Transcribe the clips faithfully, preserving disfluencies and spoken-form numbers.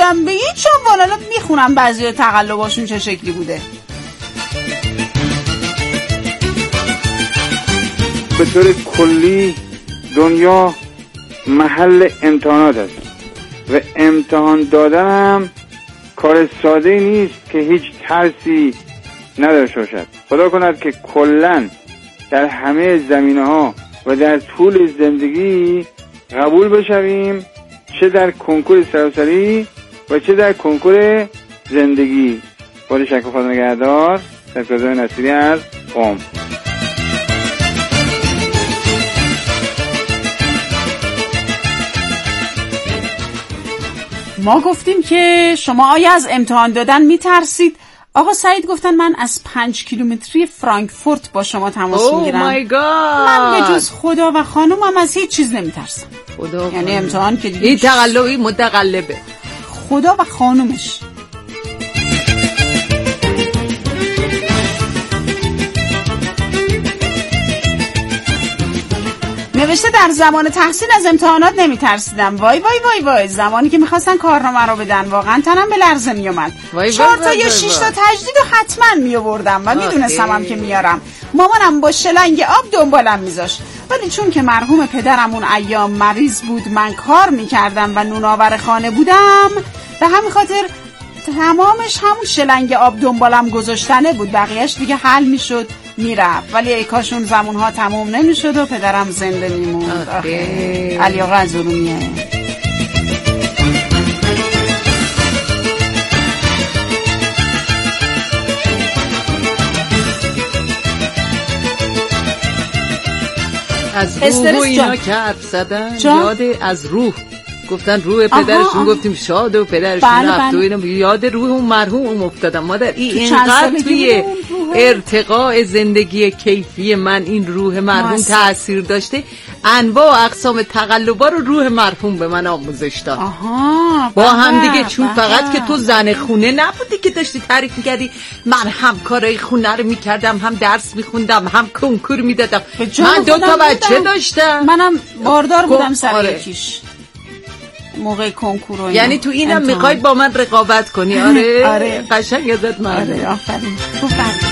نمیدونم به هیچ عنوان. الان میخونم بعضی تقلباشون چه شکلی بوده. به طور کلی دنیا محل امتحانات است و امتحان دادن هم کار ساده نیست که هیچ ترسی نداشته باشد. خدا کند که کلن در همه زمینه‌ها و در طول زندگی قبول بشویم، چه در کنکور سراسری و چه در کنکور زندگی. با شکر خدا نگهدار. سرکرزای نصیری از قم. ما گفتیم که شما آیا از امتحان دادن میترسید؟ آقا سعید گفتن من از پنج کیلومتری فرانکفورت با شما تماس میگیرم. اوه مای گاد. من به جز خدا و خانومم از هیچ چیز نمیترسم. خدا یعنی امتحان که دیگه این تقلبی متقلبه. خدا و خانومش. نوشته در زمان تحصیل از امتحانات نمیترسیدم. وای وای وای وای زمانی که میخواستن کارنامه رو بدن واقعا تنم به لرزه میومد. چهار تا یا شش تا تجدید رو حتما میآوردم و میدونستم هم که میارم. مامانم با شلنگ آب دنبالم میذاشت، ولی چون که مرحوم پدرم اون ایام مریض بود، من کار میکردم و نونآور خانه بودم، به همین خاطر تمامش همون شلنگ آب دنبالم گذاشتنه بود. بقیهش دیگه حل میشد میرفت، ولی ای کاش اون زمانها تموم نمیشد و پدرم زنده میموند. آخه علی آقا از ارومیه. از روح و اینا که حرف زدن یاد از روح گفتن روح پدرشون، گفتیم شاد و پدرشون رفت و اینا، یاد روح اون مرحوم افتادم. مادر این اینقدر توی ارتقاء زندگی کیفی من این روح مرحوم تأثیر داشته. انواع و اقسام تقلبا رو روح مرحوم به من آموزش داد. آها با هم دیگه، چون فقط که تو زن خونه نبودی که داشتی تعریف میکردی، من هم کارای خونه رو میکردم، هم درس میخوندم، هم کنکور میدادم. من دو تا بچه داشتم، منم باردار بودم سر یکیش موقع کنکور. یعنی تو اینم میخوای با من رقابت کنی؟ آره آره قشنگ ازت من. آره آفرین. خوب فرد.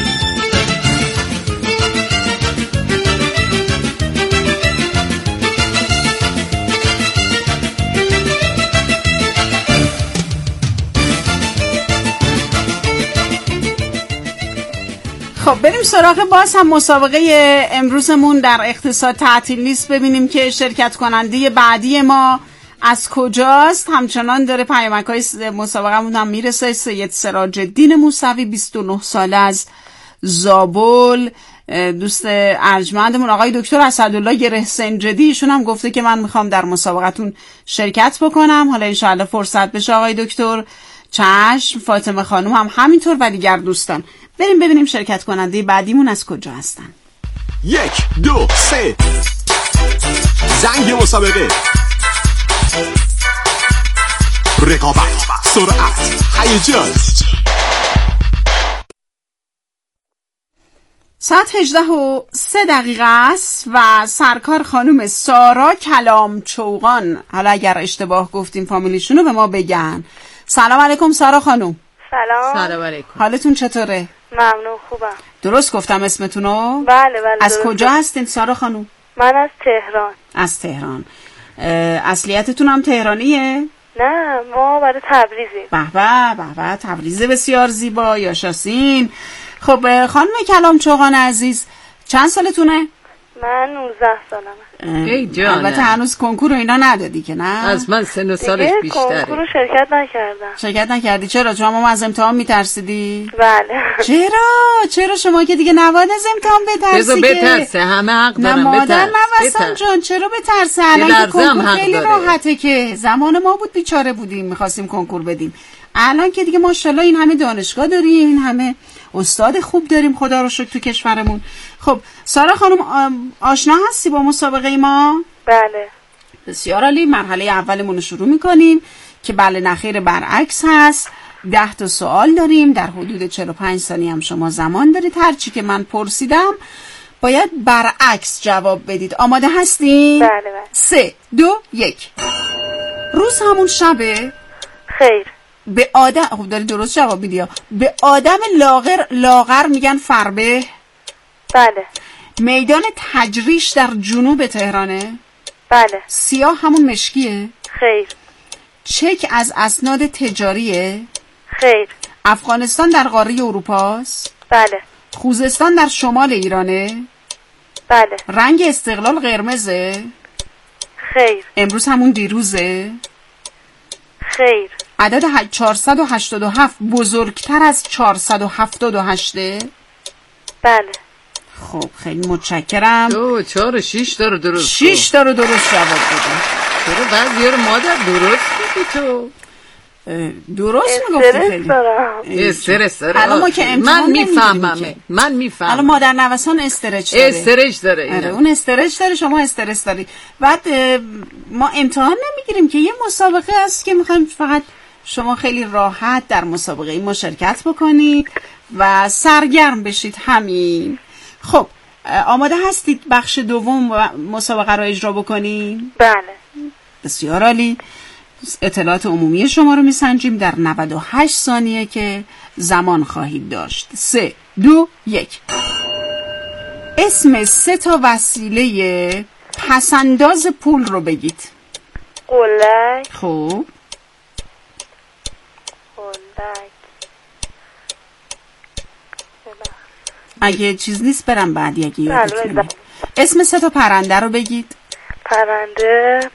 خب بریم سراغ باز هم مسابقه امروزمون در اقتصاد تعطیل نیست. ببینیم که شرکت کننده بعدی ما از کجاست. همچنان داره پیامک‌های مسابقه‌مون هم میرسه. سید سراج الدین موسوی بیست و نه ساله از زابل، دوست ارجمندمون آقای دکتر اسدالله گره سنجدی، ایشون هم گفته که من میخوام در مسابقتون شرکت بکنم. حالا انشاءالله فرصت بشه آقای دکتر. چشم. فاطمه خانم هم همینطور و دیگر دوستان. بریم ببینیم شرکت کننده بعدیمون از کجا هستن. یک دو سه زنگ مسابقه. رقابت، سرعت، هیجان. ساعت هجده و سه دقیقه است و سرکار خانم سارا کلام چوغان، حالا اگر اشتباه گفتیم فامیلیشونو به ما بگن. سلام علیکم سارا خانم. سلام. سلام علیکم. حالتون چطوره؟ ممنون، خوبم. درست گفتم اسمتونو؟ بله بله. از کجا هستین سارا خانم؟ من از تهران. از تهران. اصلیتتون هم تهرانیه؟ نه، ما برای تبریزیم. به به به به، تبریز بسیار زیبا. یا شاسین. خب خانم کلام چوغان عزیز چند سالتونه؟ من نوزده سالمه. ای جانم. البته هنوز کنکور و اینا ندادی که نه؟ از من سن و سالش بیشتره. کنکور رو شرکت نکردم. شرکت نکردی؟ چرا؟ چون ما از امتحان میترسیدی؟ بله. چرا؟ چرا شما که دیگه نباید از امتحان بترسی؟ بذار بترسه، همه حق دارن. نه مادر نوستان جان، چرا بترسه؟ الان که کنکور خیلی راحته که. زمان ما بود بیچاره بودیم میخواستیم کنکور بدیم. الان که دیگه ماشاءالله این همه دانشگاه داریم، این همه استاد خوب داریم خدا رو شکر تو کشورمون. خب سارا خانم آشنا هستی با مسابقه ما؟ بله. بسیار عالی. مرحله اولمون رو شروع میکنیم که بله نخیر برعکس هست. ده تا سوال داریم در حدود چهل و پنج ثانیه هم شما زمان دارید. هر چی که من پرسیدم باید برعکس جواب بدید. آماده هستین؟ بله بله. سه دو یک. روز همون شبه؟ خیر. به آدم، خب داری درست جواب میدی، به آدم لاغر لاغر میگن فربه. بله. میدان تجریش در جنوب تهرانه. بله. سیاه همون مشکیه؟ خیر. چک از اسناد تجاریه؟ خیر. افغانستان در قاره اروپاست؟ بله. خوزستان در شمال ایرانه؟ بله. رنگ استقلال قرمزه؟ خیر. امروز همون دیروزه؟ خیر. عدد چهارصد و هشتاد و هفت بزرگتر از چهارصد و هفتاد و هشت؟ بله. خب خیلی متشکرم. دو چهار شیش داره درست. شیش داره درست جواب دادم. چرا بعضی رو مادر درست میگی تو؟ درست میگفتی خیلی. استرس داره. الان ما که امتحان من میفهمم. من میفهمم. الان مادر نوسان استرس داره. استرس داره. آره اون استرس داره، شما استرس داری. بعد ما امتحان نمیگیریم که یه مسابقه است که میخوایم فقط شما خیلی راحت در مسابقه این مشارکت بکنید و سرگرم بشید، همین. خب آماده هستید بخش دوم مسابقه رو اجرا بکنیم؟ بله. بسیار عالی. اطلاعات عمومی شما رو میسنجیم در نود و هشت ثانیه که زمان خواهید داشت. سه دو یک. اسم سه تا وسیله پسنداز پول رو بگید. قلک. خب قلک. اگه چیز نیست برم بعدی اگه یادت نمیاد. اسم سه تا پرنده رو بگید. پرنده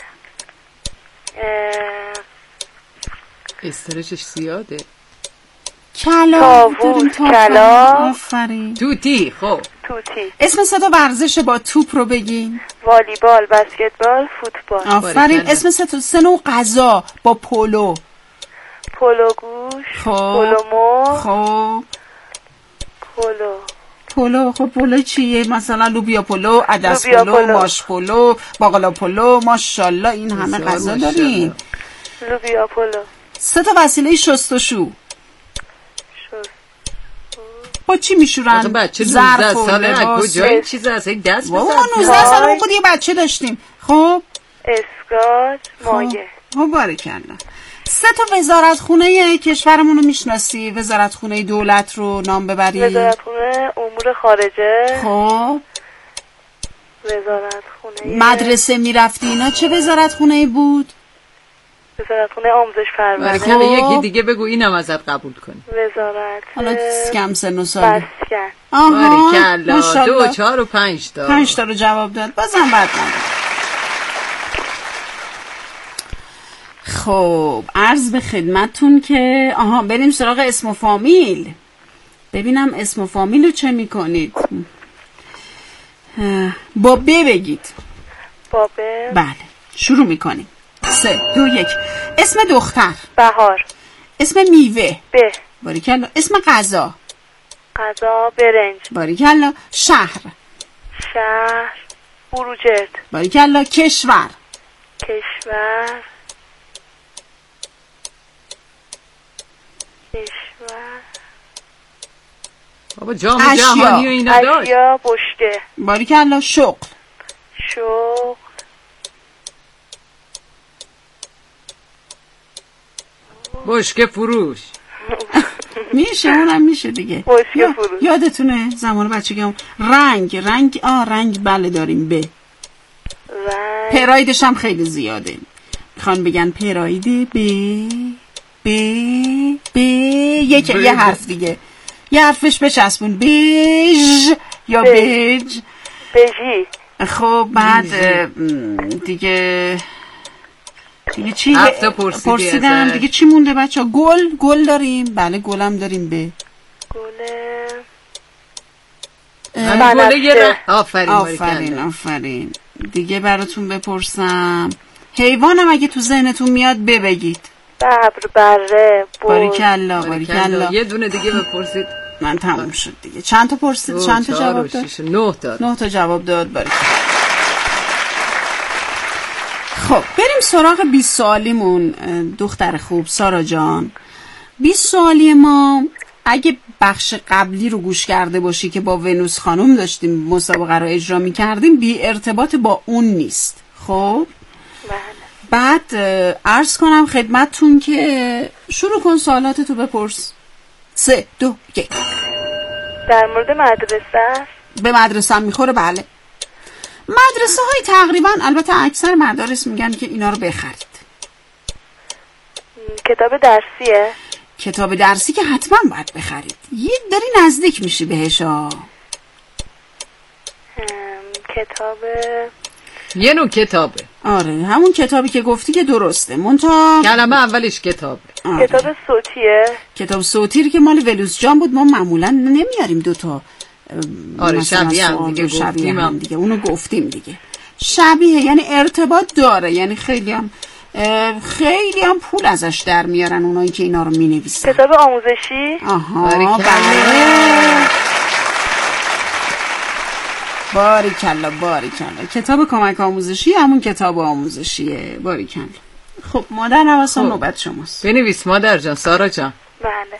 استرشش زیاده. کلا. تاووس. کلا. آفرین. توتی. خب توتی. اسم سه تا ورزش با توپ رو بگین. والیبال، بسکتبال، فوتبال. آفرین. اسم سه تا سه نوع غذا با پلو. پلو گوش. خب. پلو مرغ. خب پلو. پلو. خب پلو چیه؟ مثلا لوبیا پلو، عدس لوبیا پلو، پلو. ماش پلو، باقلا پلو. ماشاءالله این همه غذا داریم. لوبیا پلو. سه تا وسیله شستشو. شست. با چی میشورن؟ ظرف و لباس. کجا این چیز هست؟ یک دست بزن. ما نوزده سال خود یه بچه داشتیم. خب اسکاچ. مایه. خب بارکالله. سه تا وزارت خونه کشورمون رو میشناسی؟ وزارت خونه دولت رو نام ببری. وزارت خونه امور خارجه. خب وزارت خونه مدرسه میرفتی اینا چه وزارت خونه بود؟ وزارت خونه آموزش پرورش. خب یکی دیگه بگو اینم ازت قبول کنی. وزارت حالا کم سن و سال. مسکن. آها باریکلا. دو چهار و پنج تا پنج تا رو جواب داد. بازم بد نبود. خب عرض به خدمتون که آها بریم سراغ اسم و فامیل. ببینم اسم و فامیل رو چه میکنید. با ب بگید. با ب. بله شروع میکنیم. سه دو یک. اسم دختر. بهار. اسم میوه. ب. باریکلا. اسم غذا. غذا برنج. باریکلا. شهر. شهر بروجرد. باریکلا. کشور. کشور کشور بابا جام جهانی و اینا داشت. اشیا بشکه. باریکلا. شغل. شغل بشکه فروش. میشه اونم میشه دیگه. بشکه فروش. یادتونه زمان بچگی رنگ رنگ آ رنگ بله داریم. ب رنگ. پرایدش هم خیلی زیاده. میخوان بگن پراید ب ب ب یک یه حرف دیگه یه حرفش بچسبون. بژ یا بج. بژی. خب بعد دیگه دیگه چی هفته پرسیدی پرسیدم دیگه چی مونده بچه ها؟ گل گل داریم. بله گلم داریم. به گل گل آفرین آفرین آفرین. دیگه براتون بپرسم حیوانم اگه تو ذهنتون میاد ببگید. ببر. بره. باریکلا باریکلا. یه دونه دیگه بپرسید. من تموم شد دیگه. چند تا پرسید؟ چند تا جواب داد؟ نه تا. نه تا جواب داد. باریکلا. خب بریم سراغ بیست سوالیمون. دختر خوب سارا جان، بیست سوالی ما اگه بخش قبلی رو گوش کرده باشی که با ونوس خانم داشتیم مسابقه رو اجرا می کردیم بی ارتباط با اون نیست. خب بعد عرض کنم خدمتتون که شروع کن سوالاتتو بپرس. سه دو یک. در مورد مدرسه است؟ به مدرسه هم میخوره. بله. مدرسه های تقریبا، البته اکثر مدارس میگن که اینا رو بخرید. کتاب درسیه؟ کتاب درسی که حتما باید بخرید. یه داری نزدیک میشی بهش ها. کتاب یه نوع کتابه. آره همون کتابی که گفتی که درسته، منتها کلمه اولش کتابه. آره. کتاب صوتیه؟ کتاب صوتی که مال ولوس جان بود، ما معمولا نمیاریم دوتا. آره شبیه هم دیگه گفتیم هم دیگه اونو گفتیم دیگه. شبیه یعنی ارتباط داره، یعنی خیلی هم خیلی هم پول ازش در میارن اونایی که اینا رو مینویسن. کتاب آموزشی؟ آها بله. باریکلا باریکلا. کتاب کمک آموزشی همون کتاب آموزشیه. باریکلا. خب مادر نوسان نوبت شماست. بنویس مادر جان. سارا جان بله.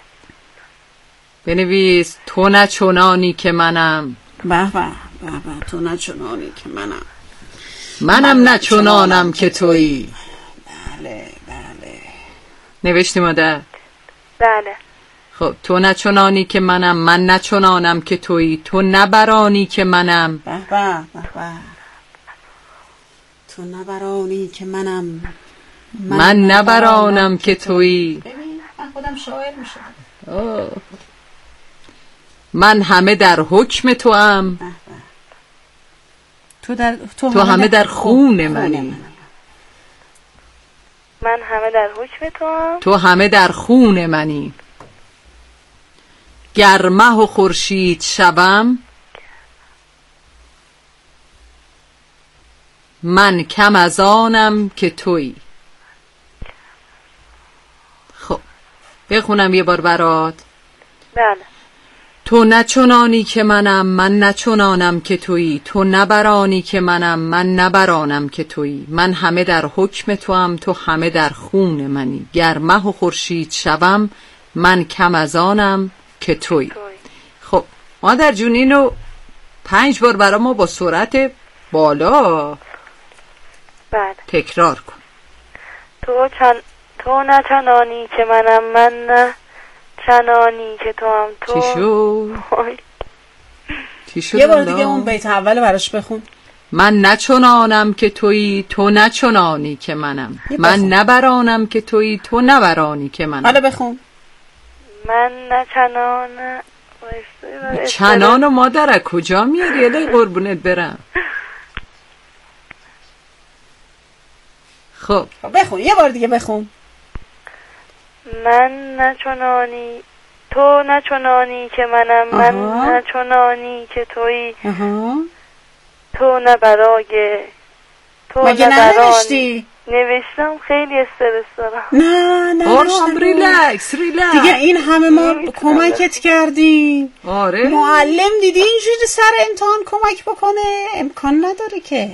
بنویس تو نه چنانی که منم. به به به به. تو نه چنانی که منم، منم نه چنانم که تویی. بله بله. نوشتی مادر؟ بله. خب تو نه چنانی که منم، من نه چنانم که تویی، تو نبرانی که منم. به به به به. تو نبرانی که منم، من, من نبرانم که تویی. ببین من خودم شاعر میشم. من همه در حکم تو ام. تو در تو, تو همه در خون منی. من همه در حکم تو ام. تو همه در خون منی. گر مه و خورشید شبم، من کم از آنم که تویی. خب بخونم یه بار برات. بله. تو نچنانی که منم، من نچنانم که تویی، تو نبرانی که منم، من نبرانم که تویی، من همه در حکم تو ام، تو همه در خون منی. گر مه و خورشید شبم، من کم از آنم که تویی. خب مادر جون اینو پنج بار برای ما با سرعت بالا بله تکرار کن. تو چن... تو نه چنانی که منم، من نه چنانی که تو هم. تو چی شد؟ چی شد؟ یه بار دیگه اون بیت اول براش بخون. من نه چنانم که تویی، تو نه چنانی که منم، من نبرانم که تویی، تو نبرانی که منم. حالا بخون. من نه چنان. چنان و مادر از کجا میاری؟ الهی قربونت برم. خب بخون یه بار دیگه بخون. من نه چنانی، تو نه چنانی که منم، من نه چنانی که تویی، تو نه برای تو. مگه ننوشتی؟ نوشتم، خیلی استرس دارم. نه نه آرام ریلکس ریلکس دیگه. این همه ما کمکت کردیم. آره معلم دیدی اینجوری سر امتحان کمک بکنه؟ امکان نداره که.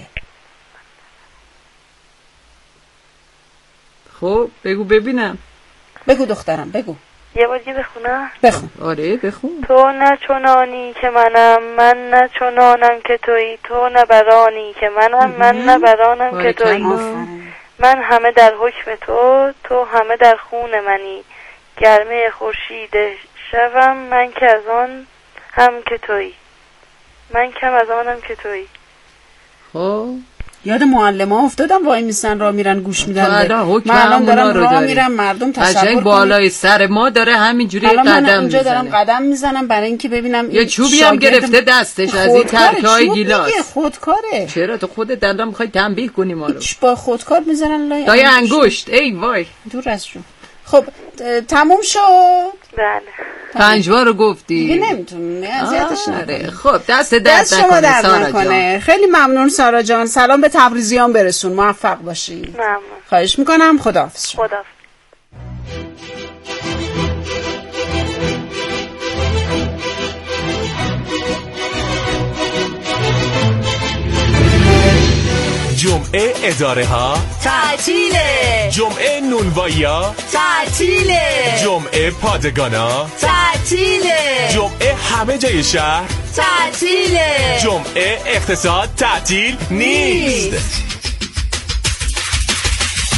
خب بگو ببینم. بگو دخترم بگو. یه بار دیگه بخونم؟ بخون. آره بخون. تو نه چنانی که منم، من نه چنانم که تویی، تو نه برانی که منم، من نه برانم که تویی، من همه در حکم تو، تو همه در خون منی. گرمه خورشید شبم، من که از آن هم که تویی، من کم از آنم که تویی. خب یاد معلم ها افتادم وای میسن را میرن گوش میدن. من الان دارم راه میرم، مردم تصور کنید بالای سر ما داره همینجوری قدم میزنه. دارم قدم میزنم برای اینکه ببینم یه چوبی هم گرفته دستش از این ترکای گیلاس. خودکاره. چرا تو خودت الان میخوای تنبیه کنی ما رو؟ با خودکار میزنن لای لای انگشت. ای وای دور از جون. خب تموم شد. بله پنج بار رو گفتی دیگه نمیتونم اذیتش نکنم. خب دست درد نکنه سارا جان. خیلی ممنون سارا جان. سلام به تبریزیان برسون. موفق باشی. ممنون. خواهش میکنم. خداحافظ. خداحافظ. جمعه اداره ها تعطیله، جمعه نونوایی ها تعطیله، جمعه پادگانا تعطیله، جمعه همه جای شهر تعطیله، جمعه اقتصاد تعطیل نیست.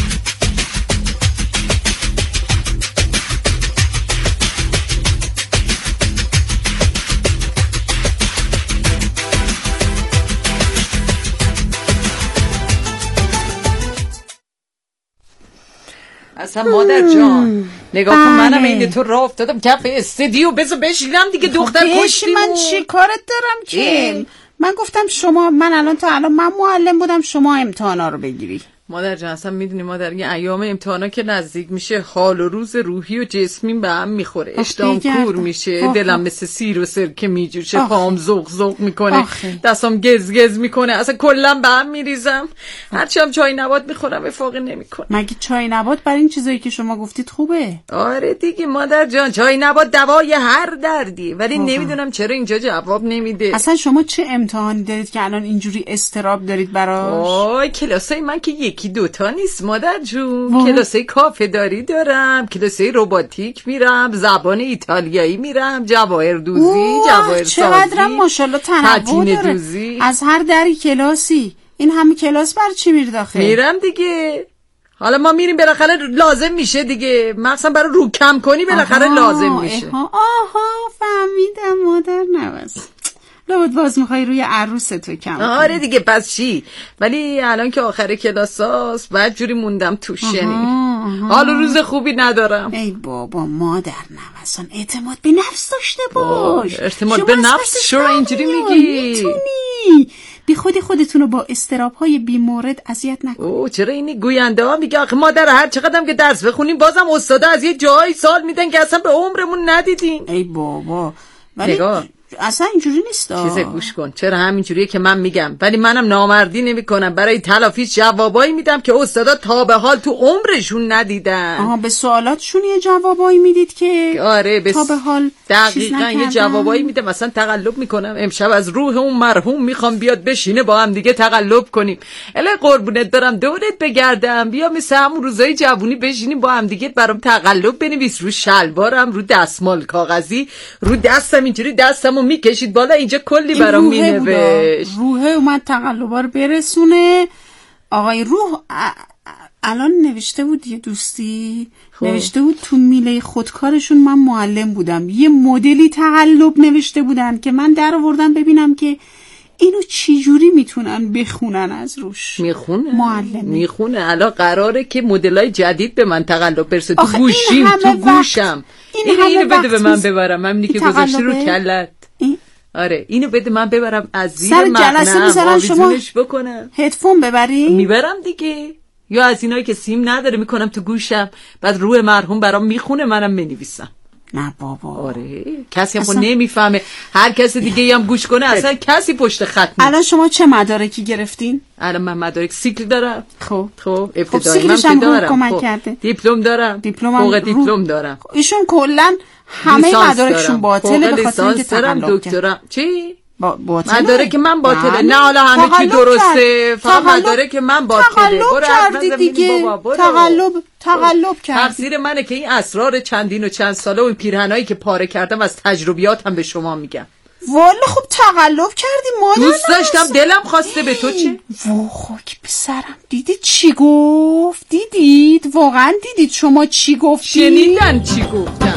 اصلا مادر جان نگاه کن منم این تو راه افتادم کف استودیو بذار بشینم دیگه دختر کشتی من چی کارت دارم که من گفتم شما من الان تا الان من معلم بودم شما امتحانا رو بگیری. مادر جان اصلا میدونی مادر این ایام امتحانا که نزدیک میشه حال و روز روحی و جسمی به هم میخوره، اشتام کور میشه، آخ. دلم مثل سیر و سرکه میجوشه، پام زوق زوق میکنه، دستم گز گز میکنه، اصلا کلا به هم میریزم، هرچی هم چای نبات میخورم افاقی نمیکنه. مگه چای نبات برای این چیزایی که شما گفتید خوبه؟ آره دیگه مادر جان چای نبات دوای هر دردی، ولی آخ. نمیدونم چرا اینجا جواب نمیده. اصلا شما چه امتحانی دارید که الان اینجوری استراب دارید براش؟ وای کلاسای من که یکی دوتا نیست مادر جون، کلاسای کافه داری دارم، کلاسای رباتیک میرم، زبان ایتالیایی میرم، جواهر دوزی، جواهر سازی، چقدر ماشاءالله تنوع داره دوزی. از هر دری کلاسی. این همه کلاس بر چی میری داخل؟ میرم دیگه، حالا ما میریم بالاخره لازم میشه دیگه، مثلا برای رو کم کنی بالاخره لازم میشه. آها آها فهمیدم مادر نوست لابد باز میخوای روی عروس تو کم کنی. آره دیگه پس چی، ولی الان که آخر کلاس هاست بعد جوری موندم توش، یعنی حالا روز خوبی ندارم. ای بابا مادر نوستان اعتماد به نفس داشته باش. اعتماد به نفس چرا اینجوری میگی؟ میتونی بی خودی خودتون رو با استراب های بی مورد اذیت نکنی. اوه چرا اینی گوینده ها میگه آخه مادر هر چقدرم که درس بخونیم بازم استادا از یه جایی سال میدن که اصلا به عمرمون ندیدین. ای بابا ولی نگاه اصلا اینجوری نیست. چیزه گوش کن، چرا همینجوریه که من میگم، ولی منم نامردی نمیکنم، برای تلافیش جوابایی میدم که استادا تا به حال تو عمرشون ندیدن. آها به سوالاتشون یه جوابایی میدید که آره بس... تا به حال دقیقاً یه جوابایی میدم، مثلا تقلب میکنم امشب از روح اون مرحوم میخوام بیاد بشینه با هم دیگه تقلب کنیم. اله قربونت برم دورت بگردم، بیا مثل همون روزای جوونی بشینیم با هم دیگه، برام تقلب بنویس رو شلوارم، رو دستمال کاغذی، رو دستم اینجوری دستمو میکشید بالا، اینجا کلی برام مینوشت. روحه اومد تقلبا رو برسونه. آقای روح ا... الان نوشته بود یه دوستی خوب. نوشته بود تو میله خودکارشون من معلم بودم، یه مدلی تقلب نوشته بودن که من در آوردم ببینم که اینو چی جوری میتونن بخونن از روش. میخونه معلم میخونه. الان قراره که مدلای جدید به من تقلب برسه تو گوشیم، تو گوشم. این اینو, اینو بده به من ببرم، همینی که گذاشته رو کلت. این؟ آره اینو بده من ببرم از زیر مغنم آویزونش بکنم، هدفون ببری؟ میبرم دیگه، یا از اینایی که سیم نداره میکنم تو گوشم، بعد روح مرحوم برام میخونه منم منویسم. نه بابا آره کسی هم نمیفهمه، هر کسی دیگه هم گوش کنه اصلا کسی پشت خط نیست. الان شما چه مدارکی گرفتین؟ الان من مدارک سیکل دارم. خب خب ابتدایی من که دارم، خب. دیپلم دارم، فوق دیپلم دارم. ایشون کلا همه مدارکشون باطله به خاطر اینکه تقلب دکترم. چی؟ با باطله؟ مدارک من باطله. نه حالا همه چی درسته، فقط مدارک من باطله. تقلب کردی دیگه، تقلب تقلب کردی. تقصیر منه که این اسرار چندین و چند ساله و این پیرهنایی که پاره کردم از تجربیاتم به شما میگم. والا خب تقلب کردی مادر. دوست داشتم دلم خواسته. به تو چه؟ وا خاک پسرم، دیدید چی گفت؟ دیدید واقعا دیدید شما چی گفتی؟ شنیدن چی گفتم.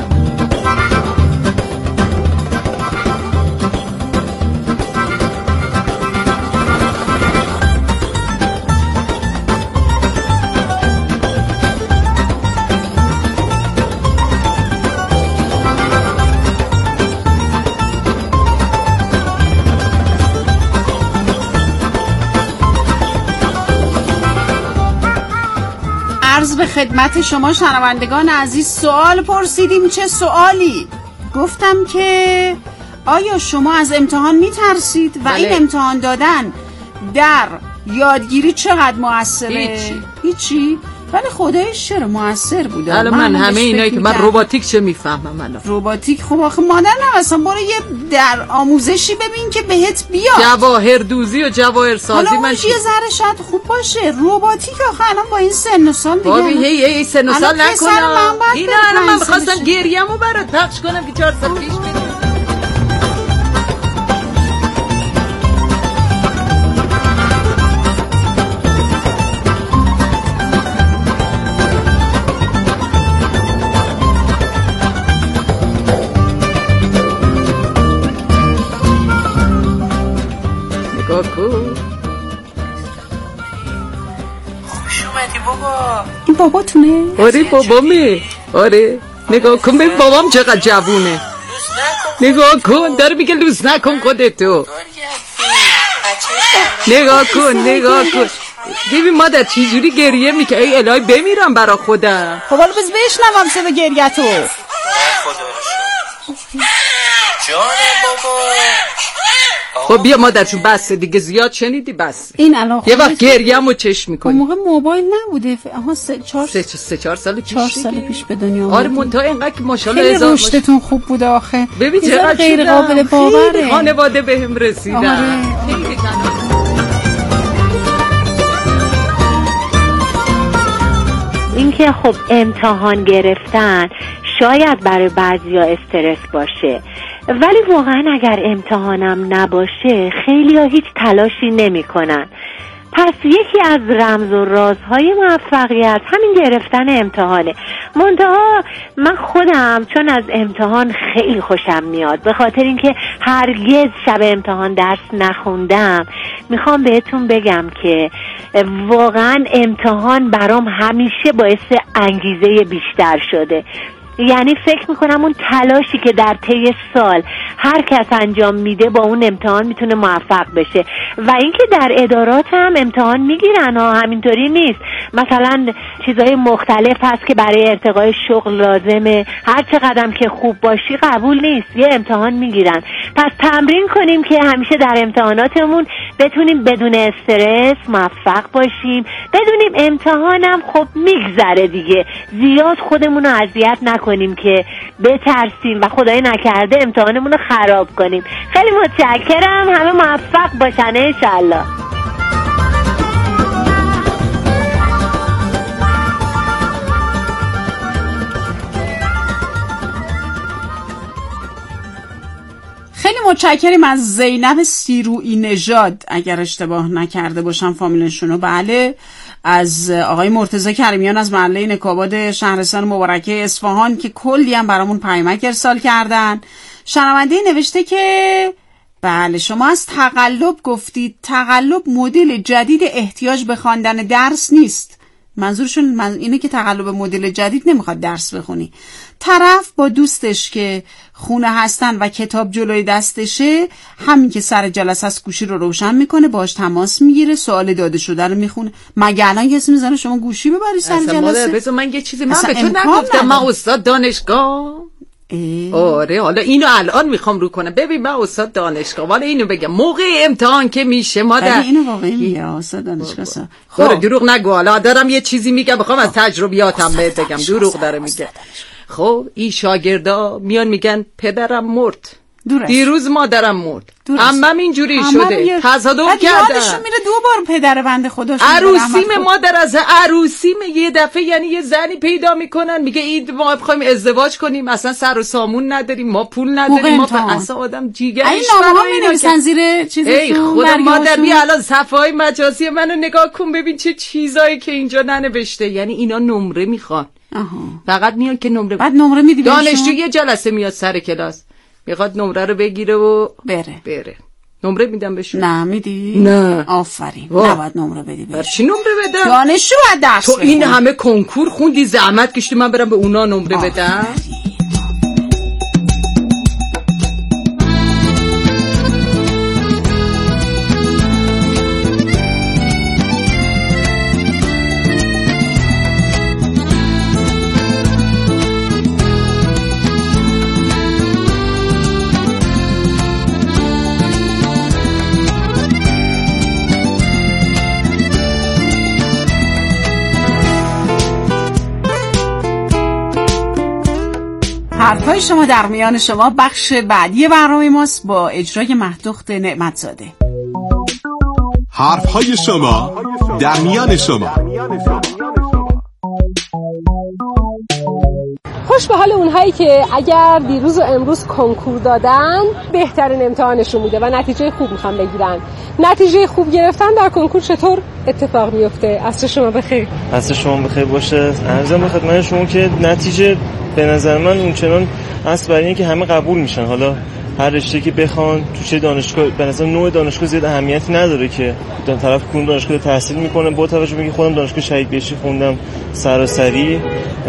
عرض به خدمت شما شنوندگان عزیز سوال پرسیدیم. چه سوالی؟ گفتم که آیا شما از امتحان میترسید و بله. این امتحان دادن در یادگیری چقدر موثره؟ هیچی هیچی؟ ولی خدایش چرا موثر بوده. حالا من, من همه اینایی که من رباتیک چه میفهمم الان. رباتیک خب آخه مادر نوستان برو یه در آموزشی ببین که بهت بیاد. جواهر دوزی و جواهر سازی حالا من یه ذره شاید خوب باشه. رباتیک آخه الان با این سن و سال دیگه بابی هی هی سن و سال نکنم. این الان من بخواستم گریه‌مو برات پخش کنم که چهار سال پیش بدم. خوش اومدی بابا. این باباتونه؟ آره بابامه. آره نگاه کن به بابام چقدر جوونه. نگاه کن داره میگه لوس نکن خودتو. نگاه کن نگاه کن ببین مادر چی جوری گریه میکنه. ای الهی بمیرم برا خودم. خب حالا بس بشنوم صدا گریه‌تو. جانم بابا. خب بیا مادرشون بسه دیگه زیاد شنیدی بس. این الان یه وقت گریه‌مو چش میکنی. اون موقع موبایل نبوده. آها سه چهار سه سه چهار سال پیش. چهار سال پیش به دنیا اومد. آره منتها اینقدر که ماشاءالله هزار رشدتون خوب بود آخه. ببین چقدر غیر قابل باوره. خانواده بهم رسیدن. آره. خیلی تنها. اینکه خب امتحان گرفتن شاید برای بعضیا استرس باشه، ولی واقعا اگر امتحانم نباشه خیلی ها هیچ تلاشی نمی کنن. پس یکی از رمز و رازهای موفقیت همین گرفتن امتحانه. منتها من خودم چون از امتحان خیلی خوشم میاد، به خاطر اینکه هرگز شب امتحان درس نخوندم، میخوام بهتون بگم که واقعا امتحان برام همیشه باعث انگیزه بیشتر شده. یعنی فکر میکنم اون تلاشی که در طی سال هر کس انجام میده با اون امتحان میتونه موفق بشه. و اینکه در ادارات هم امتحان میگیرن ها، همینطوری نیست. مثلا چیزهای مختلف هست که برای ارتقای شغل لازمه، هر چقدرم که خوب باشی قبول نیست، یه امتحان میگیرن. پس تمرین کنیم که همیشه در امتحاناتمون بتونیم بدون استرس موفق باشیم، بدونیم امتحانم خب میگذره دیگه، زیاد خودمون رو اذیت نکنیم کنیم که بترسیم و خدای نکرده امتحانمون رو خراب کنیم. خیلی متشکرم، همه موفق باشن انشالله. خیلی متشکریم از زینب سیروئی نژاد، اگر اشتباه نکرده باشم فامیلشونو. بله، از آقای مرتضی کریمیان از محله نکاباد شهرستان مبارکه اصفهان که کلی هم برامون پیامک ارسال کردن. شنونده نوشته که بله شما از تقلب گفتید. تقلب مدل جدید احتیاج به خواندن درس نیست. منظورشون من اینه که تقلب مدل جدید نمیخواد درس بخونی. طرف با دوستش که خونه هستن و کتاب جلوی دستشه، همین که سر جلسه از گوشی رو روشن میکنه، باهاش تماس میگیره، سوال داده شده رو میخونه. مگه الان کسی میزنه شما گوشی ببری سر جلسه؟ مادر بذار من یه چیزی من به تو نگفتم. من استاد دانشگاه. ای. آره حالا اینو الان میخوام رو کنم. ببین من استاد دانشگاه، ولی اینو بگم موقع امتحان که میشه مادر. اینو واقعی میگه استاد دانشگاه. خب دروغ نگو، حالا دارم یه چیزی میگم، میخوام از تجربیاتم بهت بگم. دروغ داره میگه. خب این شاگردا میان میگن پدرم مرد، دیروز مادرم مرد، عمم اینجوری شده، تصادف کردن. یادشون میره دو بار پدر بنده خدا شده. عروسیم مادر از عروسیم یه دفعه یعنی یه زنی پیدا میکنن میگه این ما بخوایم ازدواج کنیم اصلا سر و سامون نداریم، ما پول نداریم، ما اصلا آدم جیگرش این نامه ها مینویسن زیر چیزشون. ای خدا مادر بیا الان صفحه‌های مجازی منو نگاه کن ببین چه چیزایی که اینجا ننوشته. یعنی اینا نمره میخوان. آها. فقط میان که نمره بعد نمره میدی بهشون. دانشجو یه جلسه میاد سر کلاس میخواد نمره رو بگیره و بره بره نمره میدم بهشون. نه میدی؟ نه آفرین. نباید نمره بدی بهشون. چی نمره بدم؟ دانشجو باید درس تو این همه کنکور خوندی زحمت کشیدی من برم به اونا نمره بدم؟ حرفای شما در میان شما بخش بعدی برنامه ماست با اجرای مهدوخت نعمتزاده. حرفهای شما در میان شما. خوش به حال اونهایی که اگر دیروز و امروز کنکور دادن بهترین امتحانشون بوده و نتیجه خوب میخوان بگیرن. نتیجه خوب گرفتن در کنکور چطور اتفاق میفته؟ عصر شما بخیر. عصر شما بخیر باشه. عرضم به خدمت شما که نتیجه به نظر من اونچنان هست برای اینکه همه قبول میشن. حالا هر رشته که بخوان تو چه دانشگاه، به نظر نوع دانشگاه زیاد اهمیتی نداره که دو طرف کدوم دانشگاه تحصیل میکنه. با توجه به اینکه خودم دانشگاه شهید بهشتی خوندم سراسری.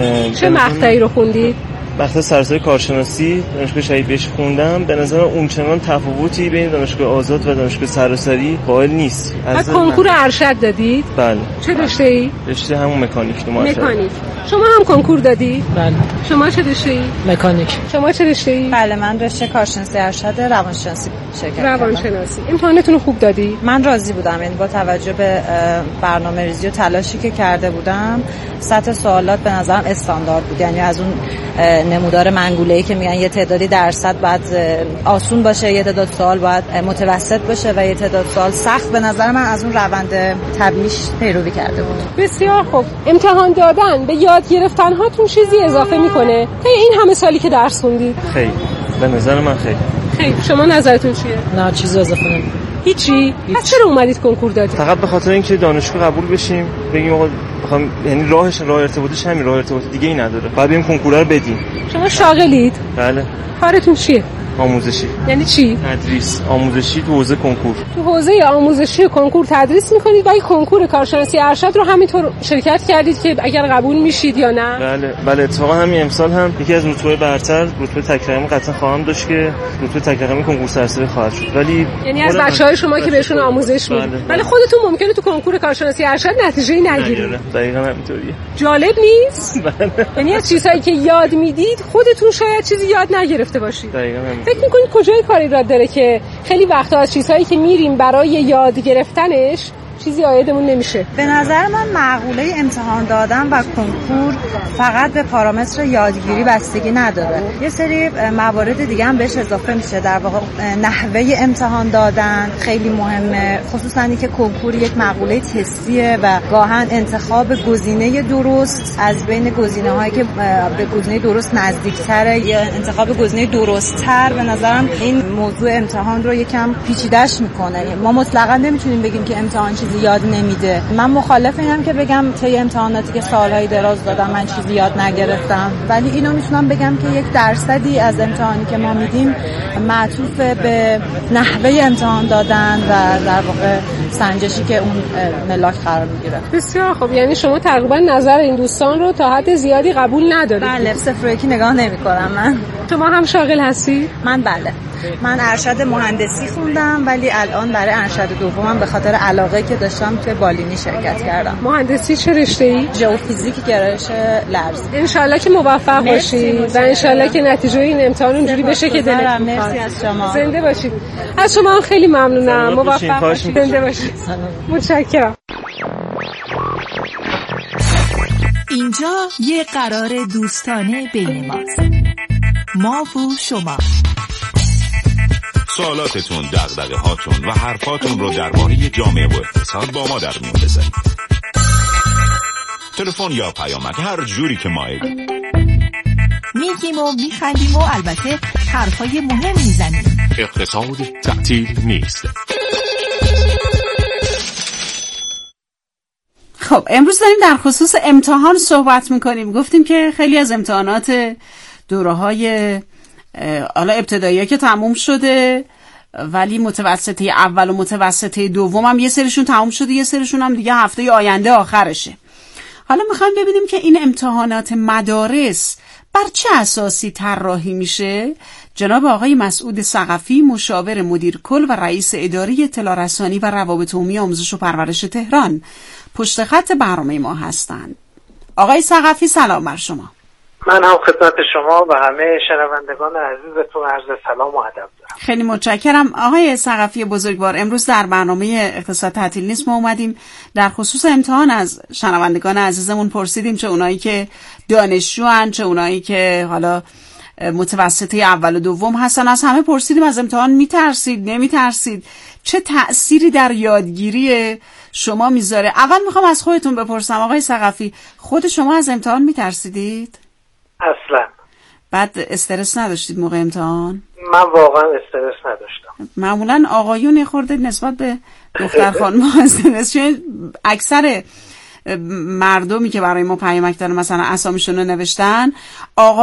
چه مقطعی رو خوندید؟ مقطع سراسری کارشناسی دانشگاه شهید بهشتی خوندم. به نظر اون چنان تفاوتی بین دانشگاه آزاد و دانشگاه سراسری قائل نیست. از کنکور ارشد دادید؟ بله. چه رشته‌ای؟ رشته همون مکانیک تو ماشین. مکانیک. شما هم کنکور دادی؟ بله. شما چه رشته‌ای؟ مکانیک. شما چه رشته‌ای؟ بله من رشته کارشناسی ارشد روانشناسی شرکت کردم. روانشناسی. امتحانتون خوب دادی؟ من راضی بودم، یعنی با توجه به برنامه‌ریزی و تلاشی که کرده بودم سطح سوالات به نظرم استاندارد بود، یعنی از اون نمودار منگوله‌ای که میگن یه تعدادی درصد باید آسون باشه، یه تعداد سوال باید متوسط باشه و یه تعداد سوال سخت، به نظر من از اون روند طبیعیش پیروی کرده بود. بسیار خوب. امتحان دادن به یاد گرفتن هاتون چیزی اضافه میکنه تا این همه سالی که درس خوندید؟ خیلی، به نظر من خیلی. خیلی. شما نظرتون چیه؟ نه چیزی اضافه نمیکنه. هیچی؟ پس چرا اومدید کنکور دادید؟ فقط به خاطر اینکه دانشگاه قبول بشیم، بگیم آقا بخوام، یعنی راهش راه ارتباطش همین، راه ارتباط دیگه ای نداره. بعد بریم کنکورا رو بدیم. شما شاغلید؟ بله. کارتون چیه؟ آموزشی. یعنی چی؟ تدریس. آموزشی تو حوزه کنکور. تو حوزه آموزشی و کنکور تدریس میکنید و این کنکور کارشناسی ارشد رو همینطور شرکت کردید که اگر قبول میشید یا نه؟ بله بله. اتفاقا همین امسال هم یکی از رتبه برتر، رتبه تک رقمی قطعا خواهم داشت که رتبه تک رقمی کنکور سراسری خواهد شد. ولی یعنی از بچهای شما که بهشون آموزش میدید. بله. ولی خودتون ممکنه تو کنکور کارشناسی ارشد نتیجه‌ای نگیرید. دقیقاً همینطوریه. جالب نیست؟ بله. یعنی از چیزایی که یاد میدید خودتون شاید چیزی یاد نگرفته باشید. دقیقاً. فکر می‌کنید کجای کار ایراد داره که خیلی وقتا از چیزهایی که میریم برای یاد گرفتنش چیزی عایدمون نمیشه؟ به نظر من معقوله امتحان دادن و کنکور فقط به پارامتر یادگیری بستگی نداره. یه سری موارد دیگه هم بهش اضافه میشه. در واقع نحوه امتحان دادن خیلی مهمه، خصوصا اینکه کنکور یک مقوله تستیه و گاهن انتخاب گزینه درست از بین گزینه‌هایی که به گزینه درست نزدیک‌تره یا انتخاب گزینه درست‌تر، به نظرم این موضوع امتحان رو یکم پیچیده‌اش میکنه. ما مطلقاً نمیتونیم بگیم که امتحان چیزی یاد نمیده. من مخالف اینم که بگم طی امتحاناتی که سالهای دراز دادم من چیزی یاد نگرفتم، ولی اینو میتونم بگم که یک درصدی از امتحانی که ما میدیم معطوف به نحوه امتحان دادن و در واقع سنجشی که اون ملاک قرار میگیره. بسیار خب. یعنی شما تقریبا نظر این دوستان رو تا حد زیادی قبول ندارید؟ بله، صفر و یکی نگاه نمی‌کنم من. شما هم شاغل هستی؟ من بله. من ارشد مهندسی خوندم ولی الان برای ارشد دومم به خاطر علاقه که داشتم توی بالینی شرکت کردم. مهندسی چه رشته‌ای؟ ژئوفیزیک گرایش لرز. ان شاءالله که موفق باشید و ان شاءالله که نتیجه این امتحان اونجوری بشه که دلتون می‌خواد. مرسی از شما. زنده باشید. از شما هم خیلی ممنونم. موفق باشید. زنده باشید. متشکرم. اینجا یه قرار دوستانه بین ماست. ما و شما. سوالاتتون، دغدغه هاتون و حرفاتون رو درباره جامعه و اقتصاد با ما در میون بذارید. تلفن یا پیامک هر جوری که مایل. میگیم و میخندیم و البته حرفای مهم میزنیم. اقتصاد تعطیل نیست. خب امروز داریم در خصوص امتحان صحبت میکنیم. گفتیم که خیلی از امتحانات دوره‌های حالا ابتدایی که تموم شده ولی متوسطه اول و متوسطه دوم هم یه سریشون تموم شده، یه سریشون هم دیگه هفته آینده آخرشه. حالا میخوایم ببینیم که این امتحانات مدارس بر چه اساسی طراحی میشه. جناب آقای مسعود ثقفی، مشاور مدیر کل و رئیس اداره اطلاع رسانی و روابط عمومی آموزش و پرورش تهران پشت خط برنامه ما هستند. آقای ثقفی سلام بر شما. من هم خدمت شما و همه شنوندگان عزیزتون عرض سلام و ادب دارم. خیلی متشکرم آقای ثقفی بزرگوار. امروز در برنامه اقتصاد تعطیل نیست ما اومدیم در خصوص امتحان از شنوندگان عزیزمون پرسیدیم، چه اونایی که دانشجوان، چه اونایی که حالا متوسطه اول و دوم هستن. از همه پرسیدیم از امتحان میترسید نمیترسید، چه تأثیری در یادگیری شما میذاره. اول میخوام از خودتون بپرسم آقای ثقفی، خود شما از امتحان میترسیدید؟ اصلا. بعد استرس نداشتید موقع امتحان؟ من واقعا استرس نداشتم. معمولا آقایون خورده نسبت به دختر خانم استرس، چون اکثر مردمی که برای ما پیامک دارن مثلا اسامیشون رو نوشتن آقا